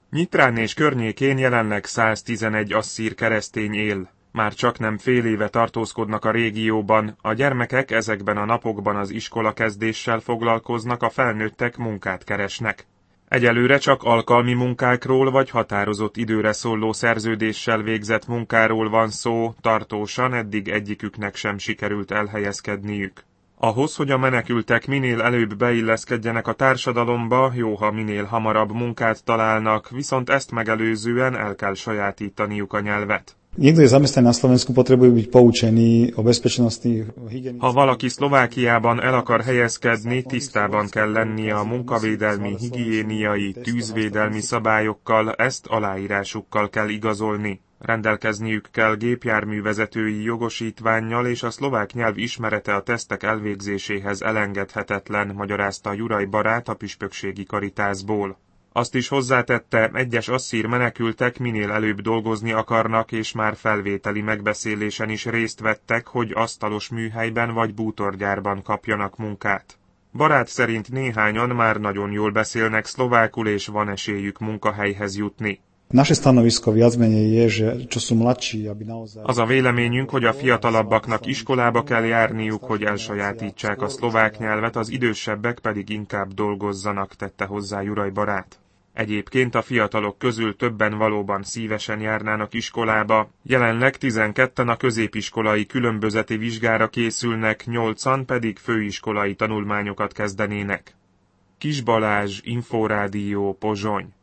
Nyitrán és környékén jelenleg 111 asszír keresztény él. Már csaknem fél éve tartózkodnak a régióban, a gyermekek ezekben a napokban az iskolakezdéssel foglalkoznak, a felnőttek munkát keresnek. Egyelőre csak alkalmi munkákról vagy határozott időre szóló szerződéssel végzett munkáról van szó, tartósan eddig egyiküknek sem sikerült elhelyezkedniük. Ahhoz, hogy a menekültek minél előbb beilleszkedjenek a társadalomba, jó, ha minél hamarabb munkát találnak, viszont ezt megelőzően el kell sajátítaniuk a nyelvet. Ha valaki Szlovákiában el akar helyezkedni, tisztában kell lennie a munkavédelmi, higiéniai, tűzvédelmi szabályokkal, ezt aláírásukkal kell igazolni. Rendelkezniük kell gépjárművezetői jogosítvánnyal, és a szlovák nyelv ismerete a tesztek elvégzéséhez elengedhetetlen, magyarázta Juraj barát a püspökségi Caritasból. Azt is hozzátette, egyes asszír menekültek minél előbb dolgozni akarnak, és már felvételi megbeszélésen is részt vettek, hogy asztalos műhelyben vagy bútorgyárban kapjanak munkát. Barát szerint néhányan már nagyon jól beszélnek szlovákul, és van esélyük munkahelyhez jutni. Az a véleményünk, hogy a fiatalabbaknak iskolába kell járniuk, hogy elsajátítsák a szlovák nyelvet, az idősebbek pedig inkább dolgozzanak, tette hozzá Juraj barát. Egyébként a fiatalok közül többen valóban szívesen járnának iskolába, jelenleg 12-en a középiskolai különbözeti vizsgára készülnek, 8-an pedig főiskolai tanulmányokat kezdenének. Kis Balázs, Inforádió, Pozsony.